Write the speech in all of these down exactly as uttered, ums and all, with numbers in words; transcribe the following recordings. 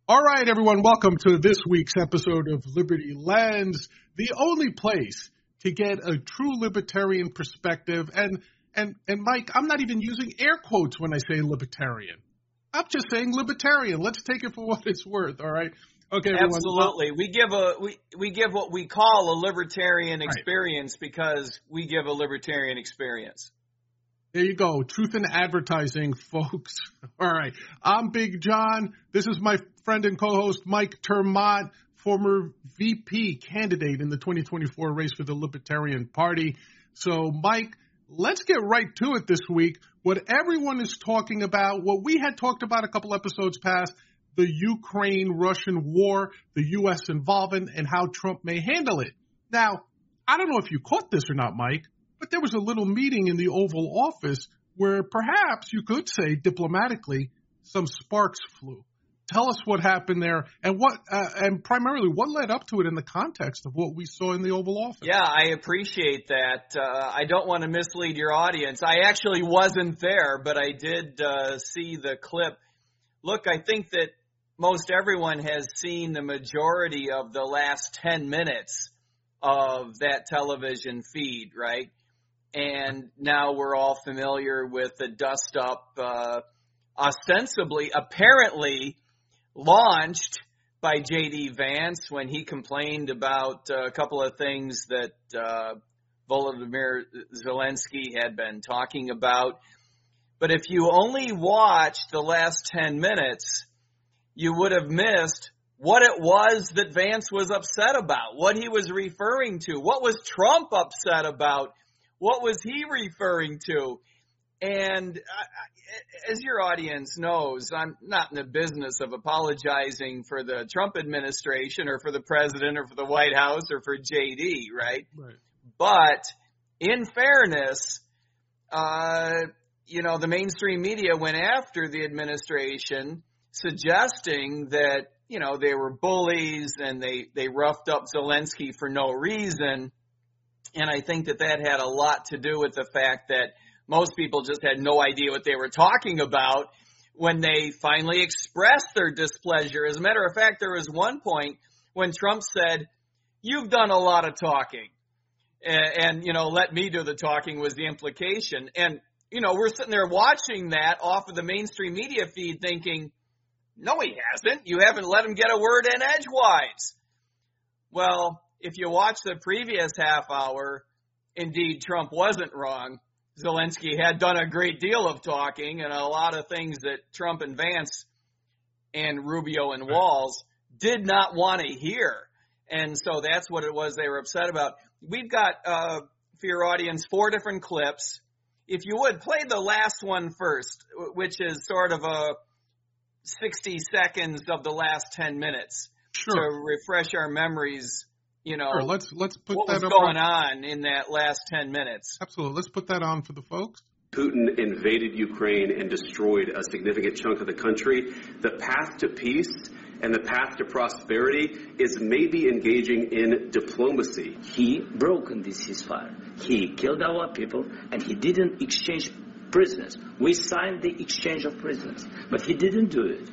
All right, everyone, welcome to this week's episode of Liberty Lens, the only place to get a true libertarian perspective. And, and, and Mike, I'm not even using air quotes when I say libertarian. I'm just saying libertarian. Let's take it for what it's worth, all right? Okay, everyone. Absolutely. We give a we, we give what we call a libertarian experience right. because we give a libertarian experience. There you go. Truth in advertising, folks. All right. I'm Big John. This is my friend and co-host, Mike Termont, former V P candidate in the twenty twenty-four race for the Libertarian Party. So, Mike, let's get right to it this week. What everyone is talking about, what we had talked about a couple episodes past, the Ukraine-Russian war, the U S involvement, and how Trump may handle it. Now, I don't know if you caught this or not, Mike, but there was a little meeting in the Oval Office where perhaps you could say diplomatically some sparks flew. Tell us what happened there and what, uh, and primarily what led up to it in the context of what we saw in the Oval Office. Yeah, I appreciate that. Uh, I don't want to mislead your audience. I actually wasn't there, but I did uh, see the clip. Look, I think that most everyone has seen the majority of the last ten minutes of that television feed, right? And now we're all familiar with the dust-up, uh, ostensibly, apparently launched by J D. Vance when he complained about uh, a couple of things that uh, Volodymyr Zelensky had been talking about. But if you only watched the last ten minutes, you would have missed what it was that Vance was upset about, what he was referring to, what was Trump upset about. What was he referring to? And I, as your audience knows, I'm not in the business of apologizing for the Trump administration or for the president or for the White House or for J D, right? Right. But in fairness, uh, you know, the mainstream media went after the administration suggesting that, you know, they were bullies and they, they roughed up Zelensky for no reason. And I think that that had a lot to do with the fact that most people just had no idea what they were talking about when they finally expressed their displeasure. As a matter of fact, there was one point when Trump said, "You've done a lot of talking." And, and, you know, let me do the talking was the implication. And, you know, we're sitting there watching that off of the mainstream media feed thinking, no, he hasn't. You haven't let him get a word in edgewise. Well, if you watch the previous half hour, indeed, Trump wasn't wrong. Zelensky had done a great deal of talking and a lot of things that Trump and Vance and Rubio and Walz did not want to hear. And so that's what it was they were upset about. We've got, uh, for your audience, four different clips. If you would, play the last one first, which is sort of a sixty seconds of the last ten minutes Sure. to refresh our memories. You know, sure. let's let's put what that was up going right. on in that last ten minutes. Absolutely. Let's put that on for the folks. Putin invaded Ukraine and destroyed a significant chunk of the country. The path to peace and the path to prosperity is maybe engaging in diplomacy. He broke this ceasefire. He killed our people, and he didn't exchange prisoners. We signed the exchange of prisoners, but he didn't do it.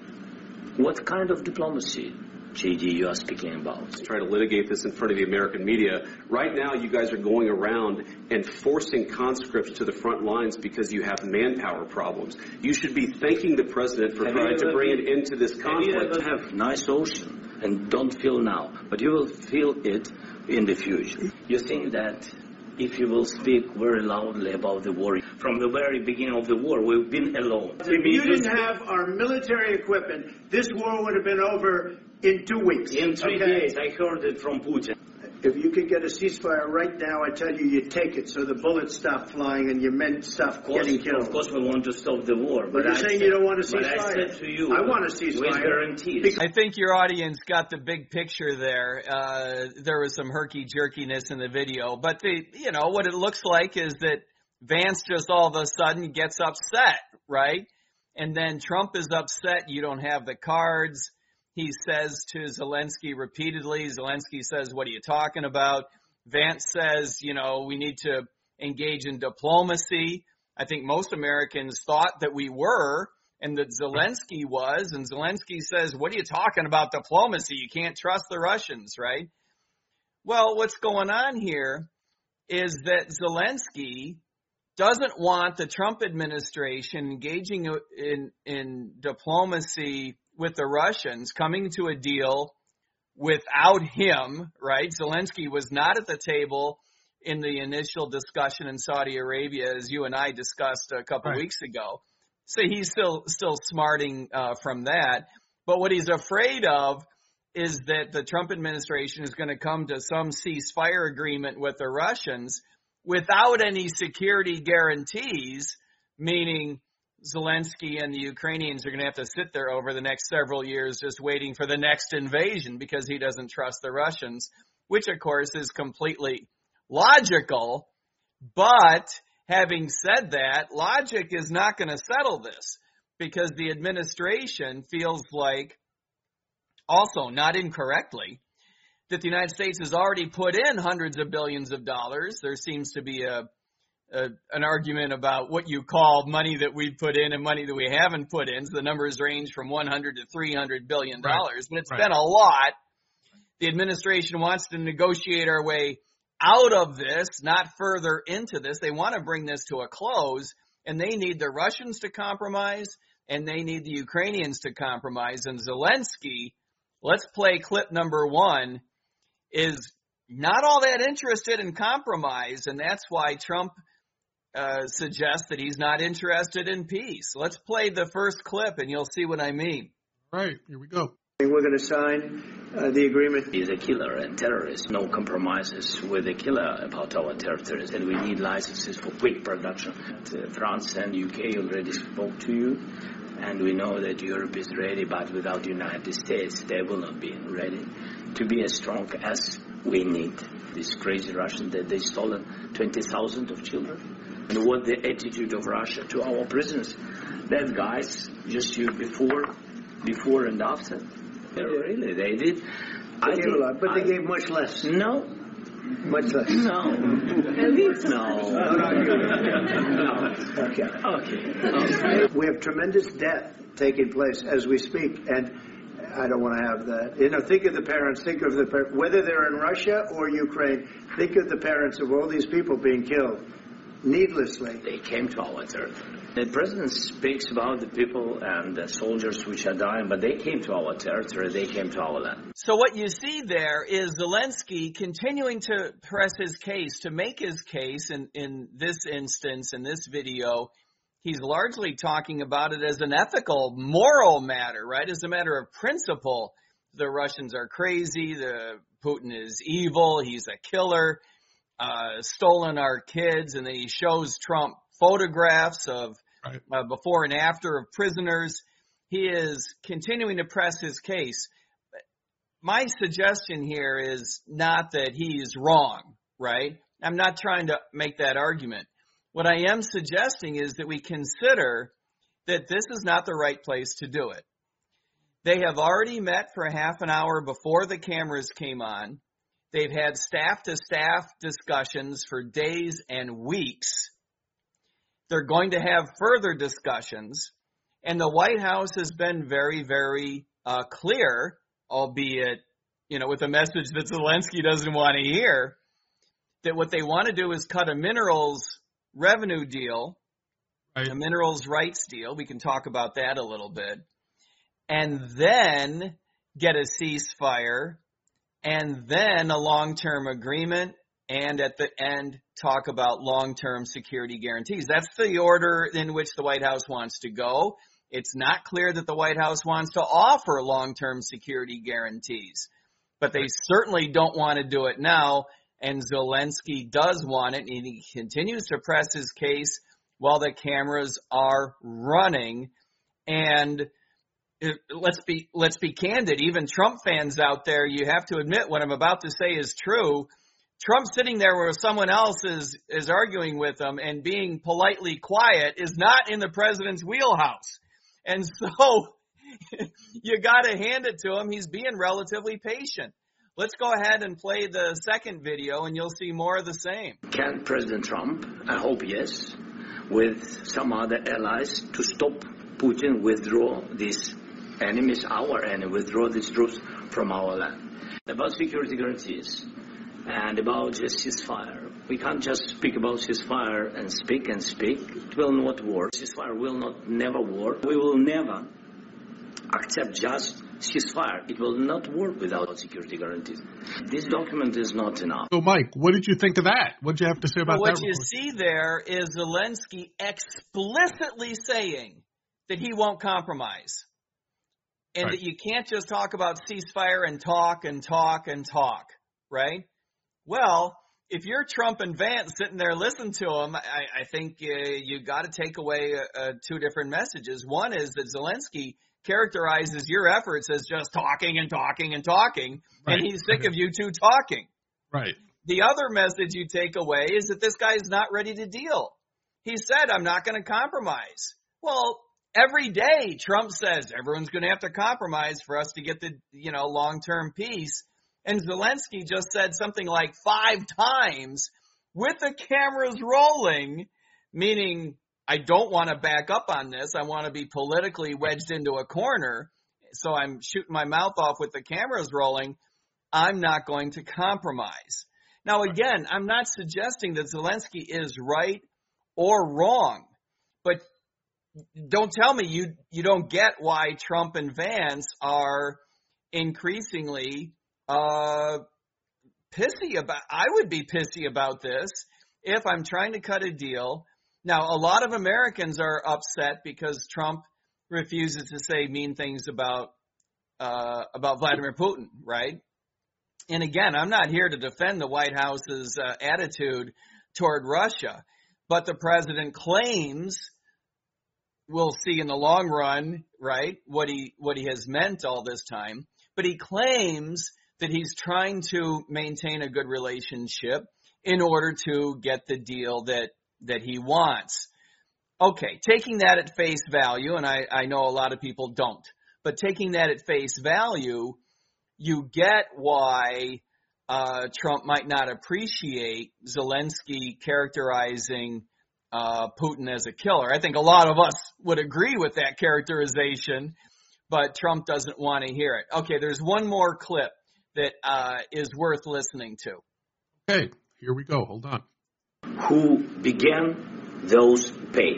What kind of diplomacy, J D, you are speaking about? Try to litigate this in front of the American media. Right now, you guys are going around and forcing conscripts to the front lines because you have manpower problems. You should be thanking the president for trying to bring it into this conflict. You have nice ocean and don't feel now, but you will feel it in the future. You think that if you will speak very loudly about the war, from the very beginning of the war, we've been alone. If you didn't have our military equipment, this war would have been over in two weeks. In three okay? days, I heard it from Putin. If you could get a ceasefire right now, I tell you, you take it so the bullets stop flying and your men stop course, getting killed. Of course we want to stop the war. But, but you're I saying said, you don't want a but ceasefire. I said to you, I want a ceasefire. With guarantees. I think your audience got the big picture there. Uh, there was some herky-jerkiness in the video. But, the, you know, what it looks like is that Vance just all of a sudden gets upset, right? And then Trump is upset. You don't have the cards. He says to Zelensky repeatedly, Zelensky says, what are you talking about? Vance says, you know, we need to engage in diplomacy. I think most Americans thought that we were and that Zelensky was, and Zelensky says, what are you talking about diplomacy? You can't trust the Russians, right? Well, what's going on here is that Zelensky doesn't want the Trump administration engaging in, in diplomacy with the Russians, coming to a deal without him, right? Zelensky was not at the table in the initial discussion in Saudi Arabia, as you and I discussed a couple right. weeks ago. So he's still still smarting uh, from that. But what he's afraid of is that the Trump administration is going to come to some ceasefire agreement with the Russians without any security guarantees, meaning Zelensky and the Ukrainians are going to have to sit there over the next several years just waiting for the next invasion because he doesn't trust the Russians, which, of course, is completely logical. But having said that, logic is not going to settle this because the administration feels like, also not incorrectly, that the United States has already put in hundreds of billions of dollars. There seems to be a, a an argument about what you call money that we put in and money that we haven't put in. So the numbers range from one hundred to three hundred billion dollars, right. but it's right. been a lot. The administration wants to negotiate our way out of this, not further into this. They want to bring this to a close, and they need the Russians to compromise, and they need the Ukrainians to compromise. And Zelensky, let's play clip number one, is not all that interested in compromise, and that's why Trump uh, suggests that he's not interested in peace. Let's play the first clip, and you'll see what I mean. All right, here we go. We're going to sign uh, the agreement. He's a killer and terrorist. No compromises with a killer about our territories, and we need licenses for quick production. Uh, France and U K already spoke to you, and we know that Europe is ready, but without the United States, they will not be ready to be as strong as we need. This crazy Russian that they stolen twenty thousand of children. And what the attitude of Russia to our prisoners. That guys just you before, before and after. Yeah, really, they did. They I gave did, a lot, but I, they gave much less. No. Much less. No. At least no. No. Okay. Okay. We have tremendous death taking place as we speak, and I don't want to have that. You know, think of the parents, think of the parents, whether they're in Russia or Ukraine, think of the parents of all these people being killed needlessly. They came to our territory. The president speaks about the people and the soldiers which are dying, but they came to our territory, they came to our land. So what you see there is Zelensky continuing to press his case, to make his case in, in this instance, in this video. He's largely talking about it as an ethical, moral matter, right? As a matter of principle. The Russians are crazy, the Putin is evil, he's a killer, uh, stolen our kids, and then he shows Trump photographs of right. uh, before and after of prisoners. He is continuing to press his case. My suggestion here is not that he's wrong, right? I'm not trying to make that argument. What I am suggesting is that we consider that this is not the right place to do it. They have already met for a half an hour before the cameras came on. They've had staff-to-staff discussions for days and weeks. They're going to have further discussions. And the White House has been very, very uh, clear, albeit, you know, with a message that Zelensky doesn't want to hear, that what they want to do is cut a minerals revenue deal, right. a minerals rights deal. We can talk about that a little bit. And then get a ceasefire, and then a long-term agreement, and at the end, talk about long-term security guarantees. That's the order in which the White House wants to go. It's not clear that the White House wants to offer long-term security guarantees, but they certainly don't want to do it now, and Zelensky does want it, and he continues to press his case while the cameras are running. And let's be let's be candid. Even Trump fans out there, you have to admit what I'm about to say is true. Trump sitting there where someone else is, is arguing with him and being politely quiet is not in the president's wheelhouse. And so you got to hand it to him. He's being relatively patient. Let's go ahead and play the second video, and you'll see more of the same. Can President Trump, I hope yes, with some other allies to stop Putin withdraw these enemies, our enemy, withdraw these troops from our land. About security guarantees and about just ceasefire. We can't just speak about ceasefire and speak and speak. It will not work. Ceasefire will not never work. We will never accept just ceasefire. It will not work without security guarantees. This document is not enough. So, Mike, what did you think of that? What did you have to say about well, that? What you see there is Zelensky explicitly saying that he won't compromise. And right. that you can't just talk about ceasefire and talk and talk and talk, right? Well, if you're Trump and Vance sitting there listening to him, I, I think uh, you got to take away uh, two different messages. One is that Zelensky characterizes your efforts as just talking and talking and talking, right. and he's sick okay. of you two talking. Right. The other message you take away is that this guy is not ready to deal. He said, I'm not going to compromise. Well, every day Trump says everyone's going to have to compromise for us to get the, you know, long-term peace. And Zelensky just said something like five times with the cameras rolling, meaning I don't want to back up on this. I want to be politically wedged into a corner. So I'm shooting my mouth off with the cameras rolling. I'm not going to compromise. Now, again, I'm not suggesting that Zelensky is right or wrong, but don't tell me you, you don't get why Trump and Vance are increasingly uh, pissy about. I would be pissy about this if I'm trying to cut a deal. Now, a lot of Americans are upset because Trump refuses to say mean things about uh, about Vladimir Putin, right? And again, I'm not here to defend the White House's uh, attitude toward Russia, but the president claims, we'll see in the long run, right, what he what he has meant all this time, but he claims that he's trying to maintain a good relationship in order to get the deal that that he wants. Okay, taking that at face value, and I, I know a lot of people don't, but taking that at face value, you get why uh, Trump might not appreciate Zelensky characterizing uh, Putin as a killer. I think a lot of us would agree with that characterization, but Trump doesn't want to hear it. Okay, there's one more clip that uh, is worth listening to. Okay, here we go. Hold on. Who began, those pay.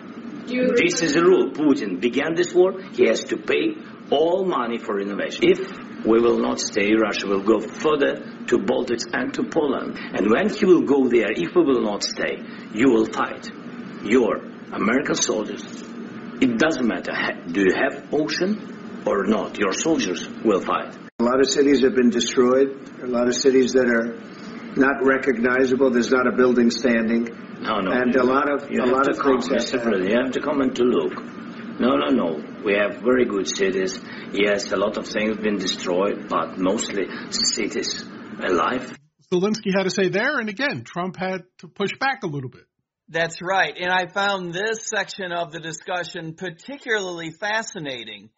This is the rule. Putin began this war. He has to pay all money for innovation. If we will not stay, Russia will go further to Baltics and to Poland. And when he will go there, if we will not stay, you will fight. Your American soldiers, it doesn't matter. Do you have ocean or not? Your soldiers will fight. A lot of cities have been destroyed. A lot of cities that are not recognizable. There's not a building standing. No, no. And you, a lot of you a lot of come, things. Mister President, you have to come and to look. No, no, no. We have very good cities. Yes, a lot of things have been destroyed, but mostly cities alive. Zelensky had to say there, and again, Trump had to push back a little bit. That's right. And I found this section of the discussion particularly fascinating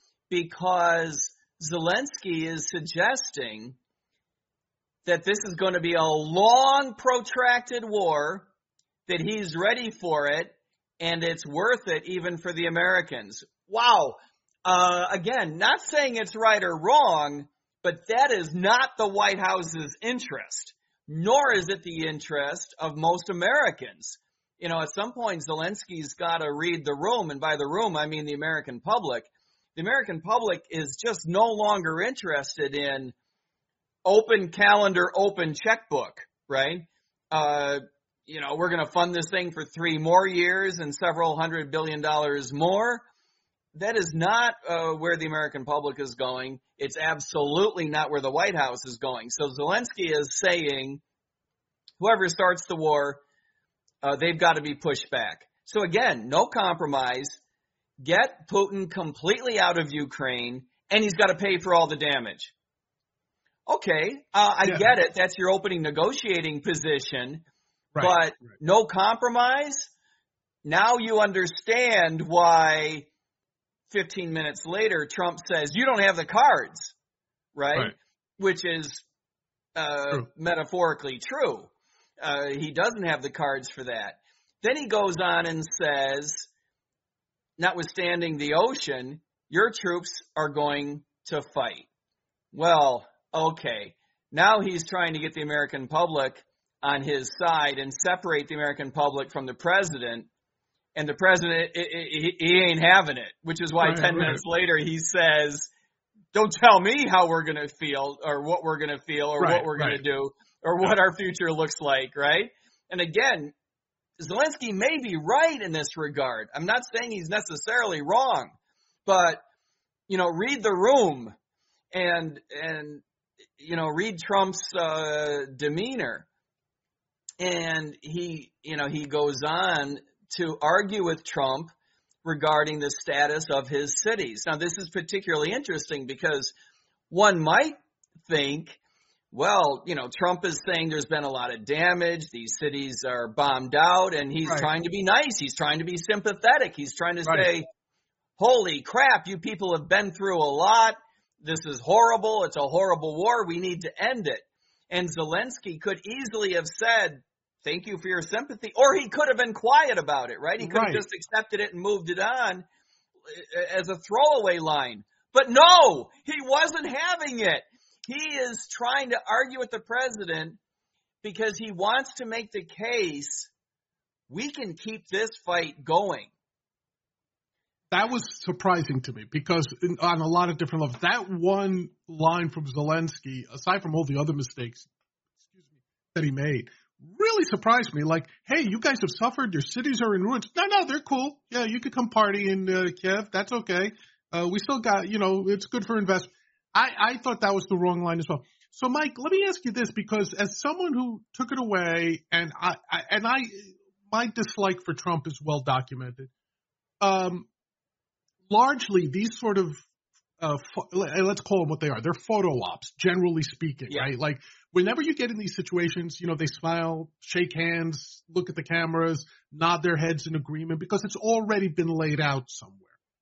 because Zelensky is suggesting that this is going to be a long, protracted war, that he's ready for it, and it's worth it even for the Americans. Wow. Uh, again, not saying it's right or wrong, but that is not the White House's interest, nor is it the interest of most Americans. You know, at some point, Zelensky's got to read the room, and by the room, I mean the American public. The American public is just no longer interested in open calendar, open checkbook, right? Uh, you know, we're going to fund this thing for three more years and several hundred billion dollars more. That is not uh, where the American public is going. It's absolutely not where the White House is going. So Zelensky is saying, whoever starts the war, uh, they've got to be pushed back. So again, no compromise. Get Putin completely out of Ukraine, and he's got to pay for all the damage. Okay, uh, I yeah. get it. That's your opening negotiating position, right, but right. no compromise? Now you understand why fifteen minutes later Trump says, you don't have the cards, right? right. Which is uh, true. metaphorically true. Uh, he doesn't have the cards for that. Then he goes on and says, notwithstanding the ocean, your troops are going to fight. Well, okay. Now he's trying to get the American public on his side and separate the American public from the president. And the president, he, he ain't having it, which is why right, ten right. minutes later he says, don't tell me how we're going to feel or what we're going to feel or right, what we're right. going to do or what our future looks like, right? And again, Zelensky may be right in this regard. I'm not saying he's necessarily wrong, but, you know, read the room and, and you know, read Trump's uh, demeanor. And he, you know, he goes on to argue with Trump regarding the status of his cities. Now, this is particularly interesting because one might think, well, you know, Trump is saying there's been a lot of damage. These cities are bombed out, and he's right. trying to be nice. He's trying to be sympathetic. He's trying to right. say, holy crap, you people have been through a lot. This is horrible. It's a horrible war. We need to end it. And Zelensky could easily have said, thank you for your sympathy. Or he could have been quiet about it, right? He could right. have just accepted it and moved it on as a throwaway line. But no, he wasn't having it. He is trying to argue with the president because he wants to make the case we can keep this fight going. That was surprising to me because in, on a lot of different levels, that one line from Zelensky, aside from all the other mistakes excuse me, that he made, really surprised me. Like, hey, you guys have suffered. Your cities are in ruins. No, no, they're cool. Yeah, you could come party in uh, Kiev. That's okay. Uh, we still got, you know, it's good for investment. I, I thought that was the wrong line as well. So, Mike, let me ask you this, because as someone who took it away, and I, I and I, my dislike for Trump is well documented. Um, largely, these sort of, uh, fo- let's call them what they are. They're photo ops, generally speaking, yeah. right? Like, whenever you get in these situations, you know, they smile, shake hands, look at the cameras, nod their heads in agreement because it's already been laid out somewhere.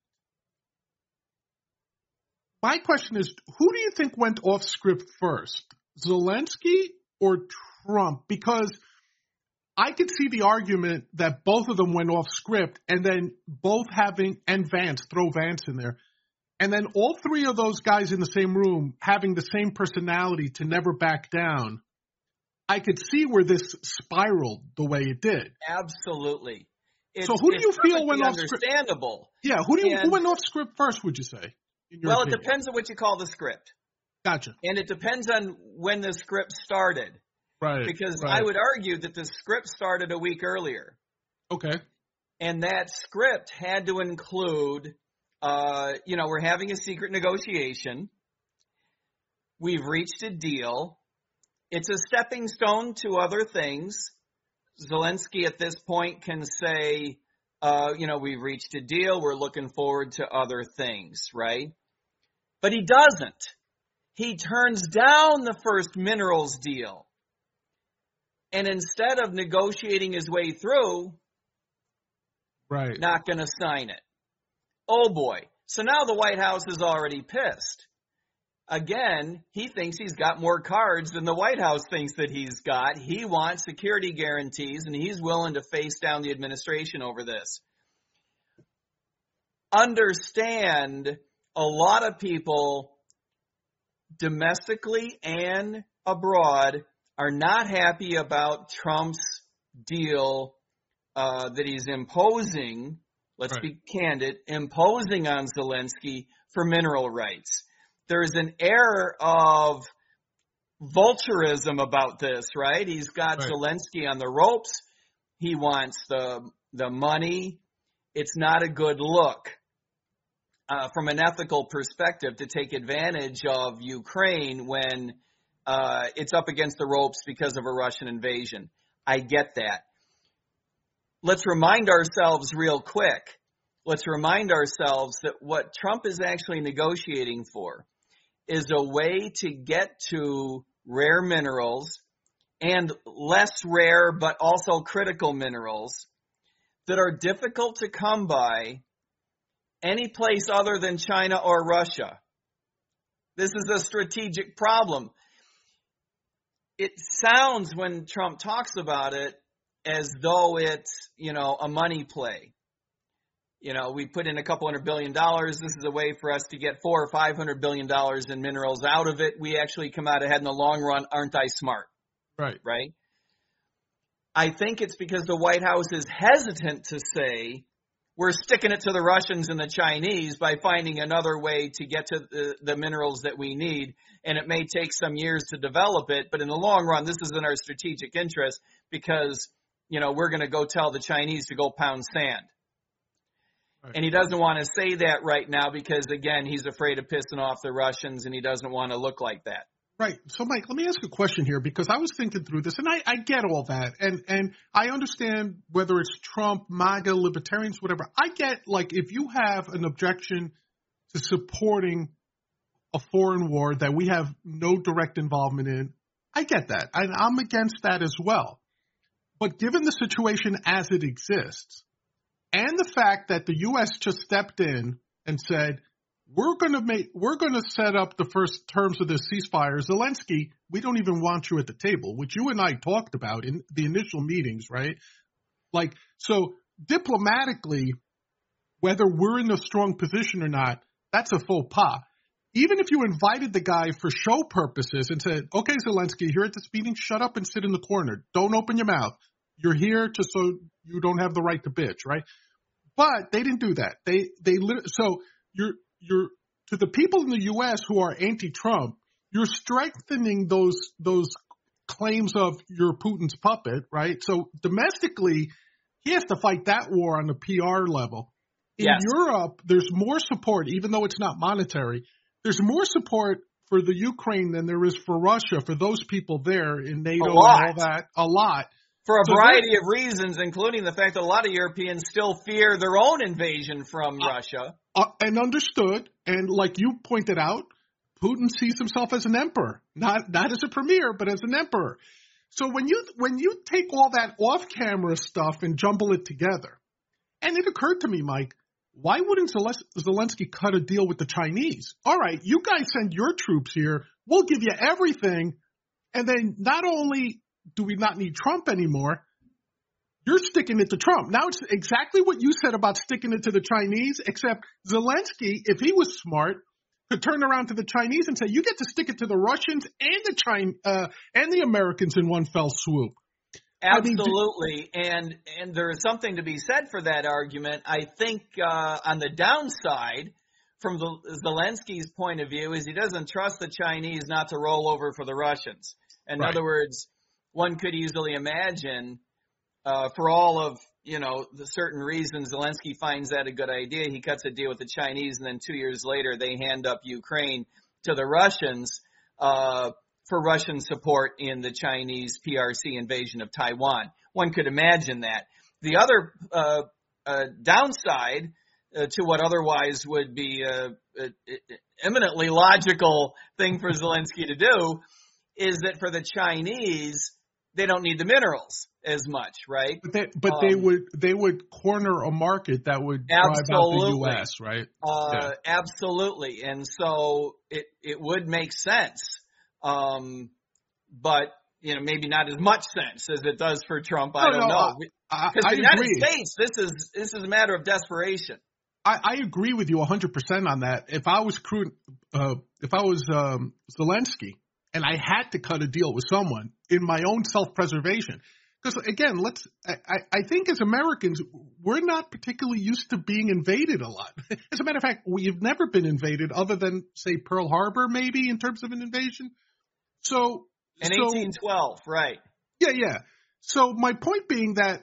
My question is, who do you think went off script first, Zelensky or Trump? Because I could see the argument that both of them went off script and then both having, and Vance, throw Vance in there, and then all three of those guys in the same room having the same personality to never back down. I could see where this spiraled the way it did. Absolutely. It's, so who do you feel went off script? Understandable. Yeah, who do you, and, who went off script first, would you say? Well, opinion? It depends on what you call the script. Gotcha. And it depends on when the script started. Right. Because right. I would argue that the script started a week earlier. Okay. And that script had to include, uh, you know, we're having a secret negotiation. We've reached a deal. It's a stepping stone to other things. Zelensky at this point can say, uh, you know, we've reached a deal. We're looking forward to other things, right? But he doesn't. He turns down the first minerals deal. And instead of negotiating his way through, right, not going to sign it. Oh boy. So now the White House is already pissed. Again, he thinks he's got more cards than the White House thinks that he's got. He wants security guarantees, and he's willing to face down the administration over this. Understand, a lot of people domestically and abroad are not happy about Trump's deal uh, that he's imposing, let's right. be candid, imposing on Zelensky for mineral rights. There's an air of vulturism about this, right? He's got right. Zelensky on the ropes. He wants the the money. It's not a good look uh, from an ethical perspective to take advantage of Ukraine when uh, it's up against the ropes because of a Russian invasion. I get that. Let's remind ourselves real quick. Let's remind ourselves that what Trump is actually negotiating for is a way to get to rare minerals and less rare but also critical minerals that are difficult to come by any place other than China or Russia. This is a strategic problem. It sounds when Trump talks about it as though it's, you know, a money play. you know, we put in a couple hundred billion dollars. This is a way for us to get four or five hundred billion dollars in minerals out of it. We actually come out ahead in the long run. Aren't I smart? Right. Right. I think it's because the White House is hesitant to say we're sticking it to the Russians and the Chinese by finding another way to get to the, the minerals that we need. And it may take some years to develop it, but in the long run, this is in our strategic interest because, you know, we're going to go tell the Chinese to go pound sand. Right. And he doesn't want to say that right now because, again, he's afraid of pissing off the Russians and he doesn't want to look like that. Right. So, Mike, let me ask a question here because I was thinking through this, and I, I get all that, and and I understand whether it's Trump, MAGA, libertarians, whatever. I get, like, if you have an objection to supporting a foreign war that we have no direct involvement in, I get that, and I'm against that as well. But given the situation as it exists, and the fact that the U S just stepped in and said, We're going to make. We're going to set up the first terms of this ceasefire. Zelensky, we don't even want you at the table, which you and I talked about in the initial meetings, right? Like, so diplomatically, whether we're in a strong position or not, that's a faux pas. Even if you invited the guy for show purposes and said, okay, Zelensky, here at this meeting, shut up and sit in the corner. Don't open your mouth. You're here just so you don't have the right to bitch, right? But they didn't do that. They, they, so you're, You're to the people in the U S who are anti-Trump, you're strengthening those those claims of you're Putin's puppet, right? So domestically, he has to fight that war on the P R level. In yes. Europe, there's more support, even though it's not monetary. There's more support for the Ukraine than there is for Russia, for those people there in NATO and all that, a lot. For a so variety of reasons, including the fact that a lot of Europeans still fear their own invasion from uh, Russia. Uh, and understood, and like you pointed out, Putin sees himself as an emperor, not not as a premier, but as an emperor. So when you when you take all that off-camera stuff and jumble it together, and it occurred to me, Mike, why wouldn't Zelensky cut a deal with the Chinese? All right, you guys send your troops here, we'll give you everything, and then not only do we not need Trump anymore, you're sticking it to Trump. Now it's exactly what you said about sticking it to the Chinese, except Zelensky, if he was smart, could turn around to the Chinese and say, you get to stick it to the Russians and the China, uh, and the Americans in one fell swoop. Absolutely. I mean, and, and there is something to be said for that argument. I think, uh, on the downside, from the, Zelensky's point of view, is he doesn't trust the Chinese not to roll over for the Russians. In right. other words, one could easily imagine, uh, for all of, you know, the certain reasons Zelensky finds that a good idea, he cuts a deal with the Chinese, and then two years later they hand up Ukraine to the Russians uh, for Russian support in the Chinese P R C invasion of Taiwan. One could imagine that. The other uh, uh, downside uh, to what otherwise would be a, a, a eminently logical thing for Zelensky to do is that for the Chinese, they don't need the minerals as much, right? But they, but um, they would they would corner a market that would drive out the U S, right? Uh, yeah. Absolutely, and so it it would make sense, um, but you know maybe not as much sense as it does for Trump. I no, don't no, know because the United agree. States, this is this is a matter of desperation. I, I agree with you one hundred percent on that. If I was uh, if I was um, Zelensky. And I had to cut a deal with someone in my own self-preservation. Because, again, let's. I, I think as Americans, we're not particularly used to being invaded a lot. As a matter of fact, we've never been invaded other than, say, Pearl Harbor, maybe, in terms of an invasion. So In so, eighteen twelve, right. Yeah, yeah. So my point being that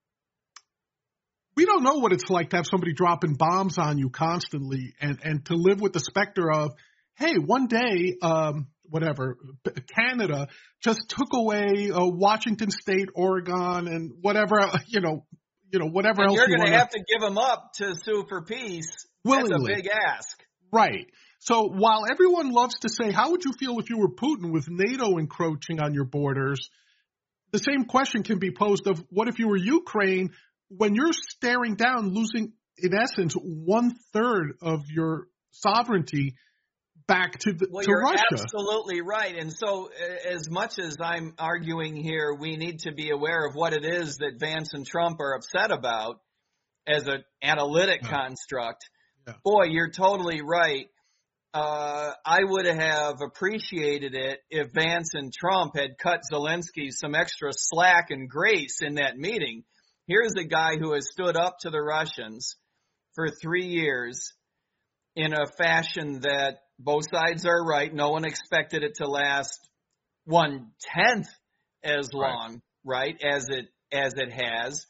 we don't know what it's like to have somebody dropping bombs on you constantly and, and to live with the specter of, hey, one day um, – whatever, Canada just took away uh, Washington State, Oregon, and whatever, you know, you know, whatever and else you're you going want to have to give them up to sue for peace. Willingly. That's a big ask. Right. So while everyone loves to say, how would you feel if you were Putin with NATO encroaching on your borders? The same question can be posed of what if you were Ukraine when you're staring down, losing, in essence, one third of your sovereignty back to, the, well, to you're Russia. Absolutely right. And so as much as I'm arguing here, we need to be aware of what it is that Vance and Trump are upset about. as an analytic yeah. construct, yeah. boy, you're totally right. Uh, I would have appreciated it if Vance and Trump had cut Zelensky some extra slack and grace in that meeting. Here's a guy who has stood up to the Russians for three years in a fashion that both sides are right. No one expected it to last one tenth as long, right, right as it as it has.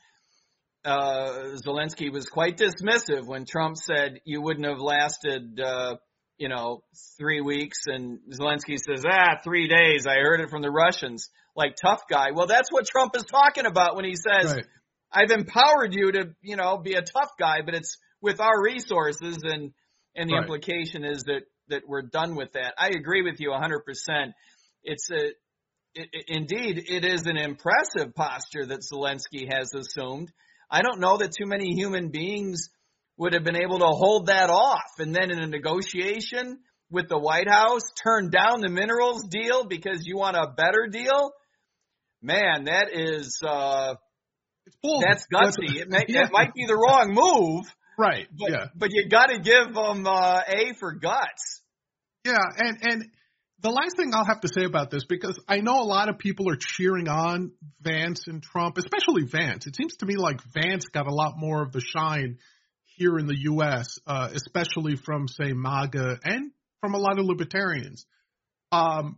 Uh, Zelensky was quite dismissive when Trump said you wouldn't have lasted, uh, you know, three weeks. And Zelensky says, ah, three days. I heard it from the Russians. Like, tough guy. Well, that's what Trump is talking about when he says, right. I've empowered you to, you know, be a tough guy, but it's with our resources. And, and the right. implication is that, that we're done with that. I agree with you one hundred percent. It's a, it, it, indeed, it is an impressive posture that Zelensky has assumed. I don't know that too many human beings would have been able to hold that off. And then in a negotiation with the White House, turn down the minerals deal because you want a better deal. Man, that is, uh, it's bold. That's gutsy. It, may, yeah. it might be the wrong move. Right. But, yeah. but you got to give them, uh, A for guts. Yeah. And, and the last thing I'll have to say about this, because I know a lot of people are cheering on Vance and Trump, especially Vance. It seems to me like Vance got a lot more of the shine here in the U S, uh, especially from, say, MAGA and from a lot of libertarians. Um,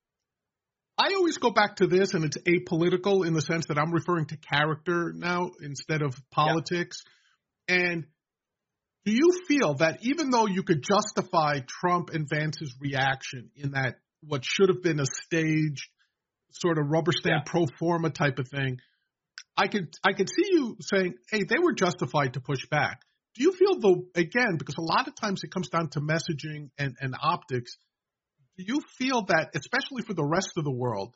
I always go back to this, and it's apolitical in the sense that I'm referring to character now instead of politics. Yeah. And do you feel that even though you could justify Trump and Vance's reaction in that what should have been a staged sort of rubber stamp yeah. pro forma type of thing, I could I could see you saying, hey, they were justified to push back. Do you feel, though, again, because a lot of times it comes down to messaging and, and optics, do you feel that, especially for the rest of the world,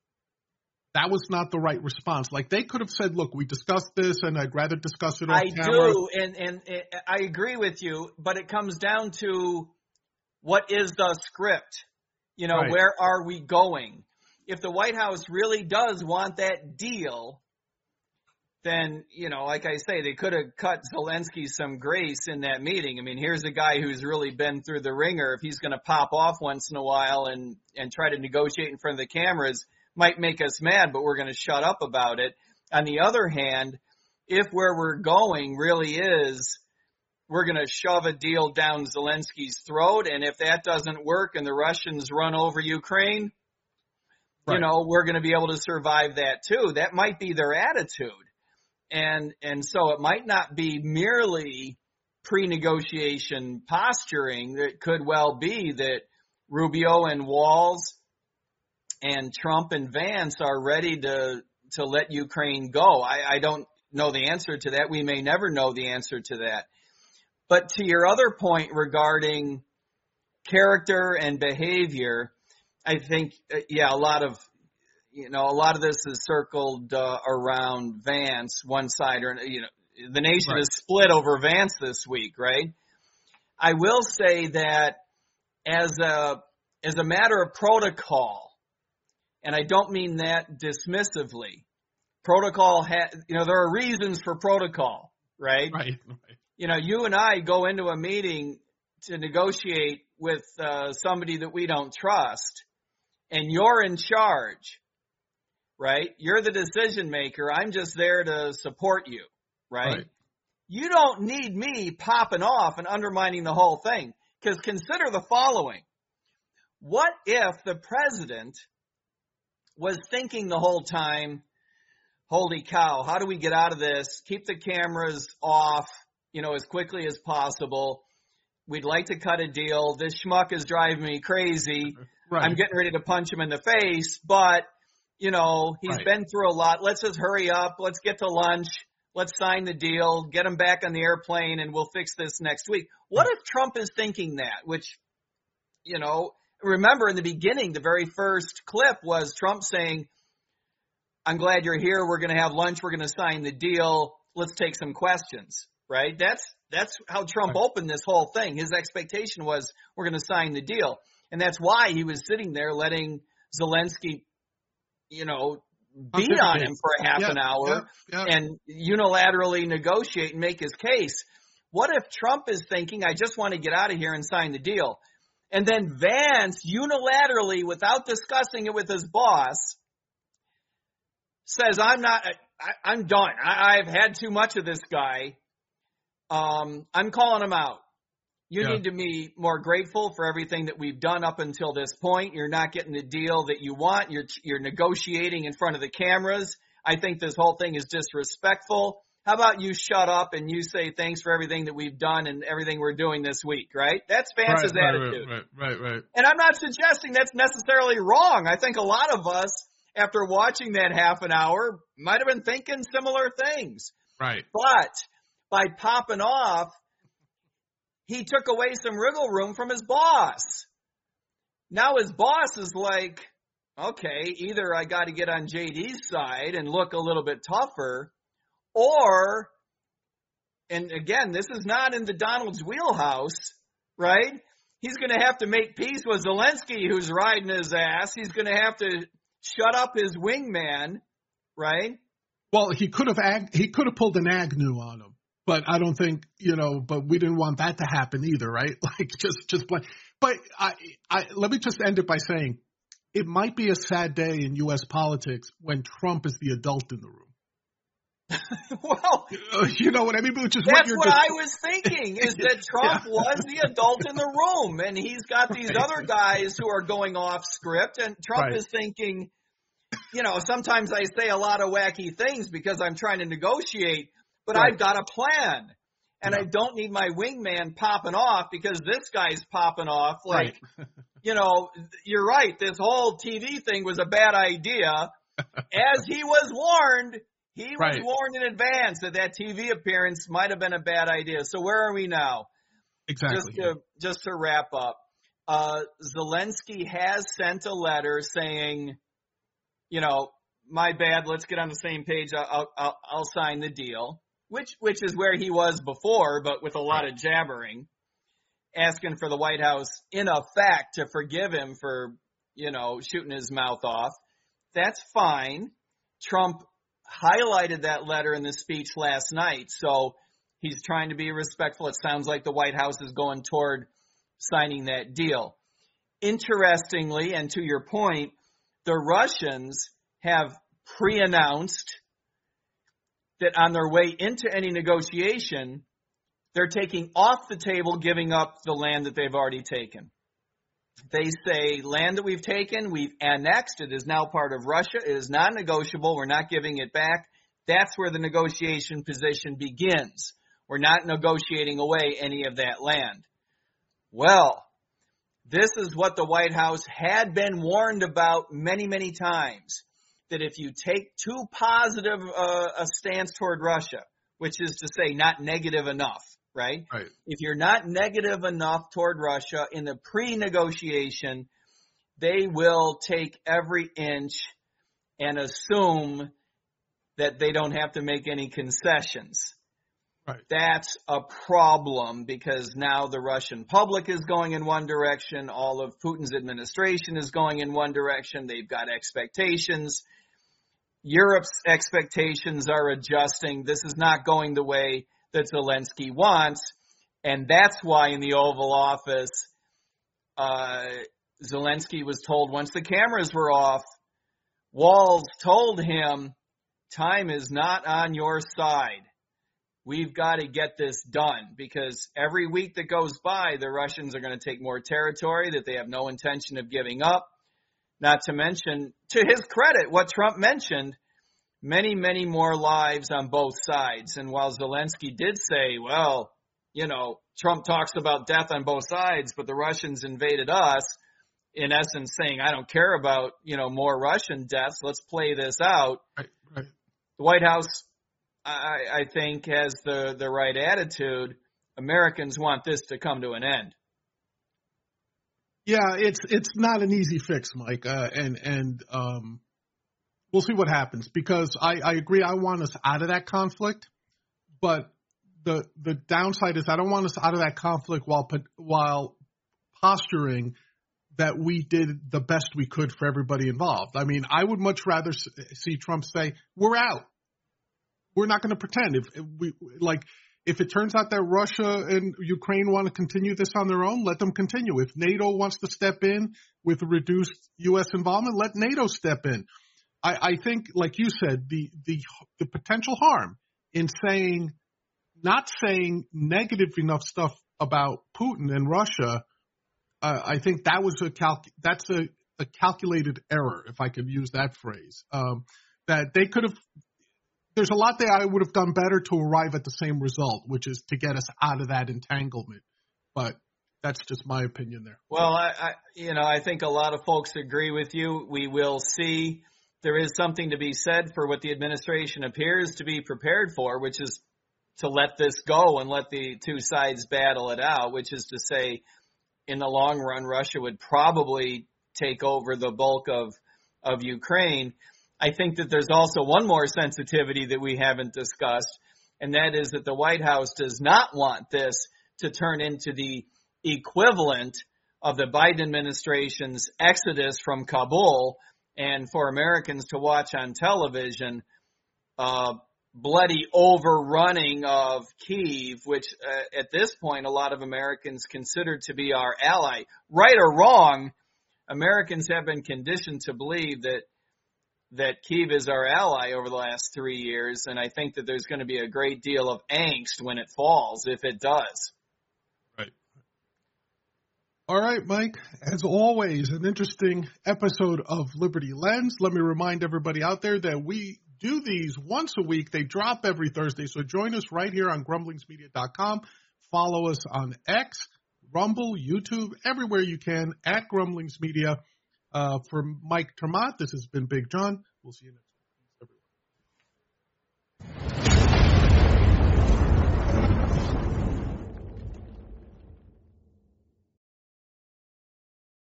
that was not the right response? Like, they could have said, look, we discussed this, and I'd rather discuss it off I camera. do, and, and, and I agree with you, but it comes down to what is the script? You know, right. Where are we going? If the White House really does want that deal, then, you know, like I say, they could have cut Zelensky some grace in that meeting. I mean, here's a guy who's really been through the ringer. If he's going to pop off once in a while and, and try to negotiate in front of the cameras, might make us mad, but we're going to shut up about it. On the other hand, if where we're going really is we're going to shove a deal down Zelensky's throat, and if that doesn't work and the Russians run over Ukraine, right. you know, we're going to be able to survive that too. That might be their attitude. And and so it might not be merely pre-negotiation posturing. It could well be that Rubio and Walz and Trump and Vance are ready to to let Ukraine go. I, I don't know the answer to that. We may never know the answer to that. But to your other point regarding character and behavior, I think, yeah, a lot of You know, a lot of this is circled uh, around Vance, one side or, you know, the nation right. is split over Vance this week, right? I will say that as a, as a matter of protocol, and I don't mean that dismissively, protocol, ha- you know, there are reasons for protocol, right? Right, right. You know, you and I go into a meeting to negotiate with uh, somebody that we don't trust, and you're in charge. Right? You're the decision maker. I'm just there to support you. Right? right? You don't need me popping off and undermining the whole thing. Because consider the following. What if the president was thinking the whole time, holy cow, how do we get out of this? Keep the cameras off, you know, as quickly as possible. We'd like to cut a deal. This schmuck is driving me crazy. Right. I'm getting ready to punch him in the face, but you know, he's right. been through a lot. Let's just hurry up. Let's get to lunch. Let's sign the deal, get him back on the airplane, and we'll fix this next week. What if Trump is thinking that? Which, you know, remember in the beginning, the very first clip was Trump saying, I'm glad you're here. We're going to have lunch. We're going to sign the deal. Let's take some questions, right? That's that's how Trump right. opened this whole thing. His expectation was we're going to sign the deal. And that's why he was sitting there letting Zelensky you know, beat on him for a half yeah, an hour yeah, yeah. and unilaterally negotiate and make his case. What if Trump is thinking, I just want to get out of here and sign the deal? And then Vance unilaterally, without discussing it with his boss, says, I'm not, I, I'm done. I, I've had too much of this guy. Um, I'm calling him out. You yeah. need to be more grateful for everything that we've done up until this point. You're not getting the deal that you want. You're, you're negotiating in front of the cameras. I think this whole thing is disrespectful. How about you shut up and you say thanks for everything that we've done and everything we're doing this week, right? That's Vance's right, right, attitude. Right, right, right, right. And I'm not suggesting that's necessarily wrong. I think a lot of us, after watching that half an hour, might have been thinking similar things. Right. But by popping off, he took away some wriggle room from his boss. Now his boss is like, okay, either I got to get on J D's side and look a little bit tougher, or, and again, this is not in the Donald's wheelhouse, right? He's going to have to make peace with Zelensky, who's riding his ass. He's going to have to shut up his wingman, right? Well, he could have ag- he could have pulled an Agnew on him, but I don't think, you know, but we didn't want that to happen either, right? Like just just play. But I, I let me just end it by saying it might be a sad day in U S politics when Trump is the adult in the room. Well, you know what I mean? Which is that's what, you're what just... I was thinking, is that Trump yeah. was the adult in the room, and he's got these right. other guys who are going off script, and Trump right. is thinking, you know, sometimes I say a lot of wacky things because I'm trying to negotiate, but right. I've got a plan, and yeah. I don't need my wingman popping off because this guy's popping off. Like, right. you know, you're right, this whole T V thing was a bad idea. As he was warned, he was right. warned in advance that that T V appearance might have been a bad idea. So where are we now? Exactly. Just to, just to wrap up, uh, Zelensky has sent a letter saying, you know, my bad, let's get on the same page. I'll, I'll, I'll sign the deal, which which is where he was before, but with a lot right. of jabbering, asking for the White House, in effect, to forgive him for, you know, shooting his mouth off. That's fine. Trump highlighted that letter in the speech last night, so he's trying to be respectful. It sounds like the White House is going toward signing that deal. Interestingly, and to your point, the Russians have pre-announced that on their way into any negotiation, they're taking off the table giving up the land that they've already taken. They say, land that we've taken, we've annexed. It is now part of Russia. It is not negotiable. We're not giving it back. That's where the negotiation position begins. We're not negotiating away any of that land. Well, this is what the White House had been warned about many, many times, that if you take too positive uh, a stance toward Russia, which is to say not negative enough, right? Right. If you're not negative enough toward Russia in the pre-negotiation, they will take every inch and assume that they don't have to make any concessions. Right. That's a problem because now the Russian public is going in one direction. All of Putin's administration is going in one direction. They've got expectations. Europe's expectations are adjusting. This is not going the way that Zelensky wants. And that's why in the Oval Office, uh, Zelensky was told once the cameras were off, Walz told him, time is not on your side. We've got to get this done because every week that goes by, the Russians are going to take more territory that they have no intention of giving up. Not to mention, to his credit, what Trump mentioned, many, many more lives on both sides. And while Zelensky did say, well, you know, Trump talks about death on both sides, but the Russians invaded us, in essence saying, I don't care about, you know, more Russian deaths. Let's play this out. Right, right. The White House, I, I think, has the, the right attitude. Americans want this to come to an end. Yeah, it's it's not an easy fix, Mike, uh, and and um, we'll see what happens because I, I agree. I want us out of that conflict, but the the downside is I don't want us out of that conflict while while posturing that we did the best we could for everybody involved. I mean, I would much rather see Trump say, we're out. We're not going to pretend. If, if we like, if it turns out that Russia and Ukraine want to continue this on their own, let them continue. If NATO wants to step in with reduced U S involvement, let NATO step in. I, I think, like you said, the, the the potential harm in saying, not saying negative enough stuff about Putin and Russia, uh, I think that was a calc- that's a, a calculated error, if I could use that phrase. Um, that they could have. There's a lot that I would have done better to arrive at the same result, which is to get us out of that entanglement. But that's just my opinion there. Well, I, I you know, I think a lot of folks agree with you. We will see. There is something to be said for what the administration appears to be prepared for, which is to let this go and let the two sides battle it out, which is to say, in the long run, Russia would probably take over the bulk of, of Ukraine. I think that there's also one more sensitivity that we haven't discussed, and that is that the White House does not want this to turn into the equivalent of the Biden administration's exodus from Kabul, and for Americans to watch on television, uh, bloody overrunning of Kyiv, which uh, at this point a lot of Americans consider to be our ally. Right or wrong, Americans have been conditioned to believe that that Kyiv is our ally over the last three years, and I think that there's going to be a great deal of angst when it falls, if it does. Right. All right, Mike. As always, an interesting episode of Liberty Lens. Let me remind everybody out there that we do these once a week. They drop every Thursday, so join us right here on grumblings media dot com. Follow us on X, Rumble, YouTube, everywhere you can, at Grumblings Media. Uh, for Mike Termott, this has been Big John. We'll see you next.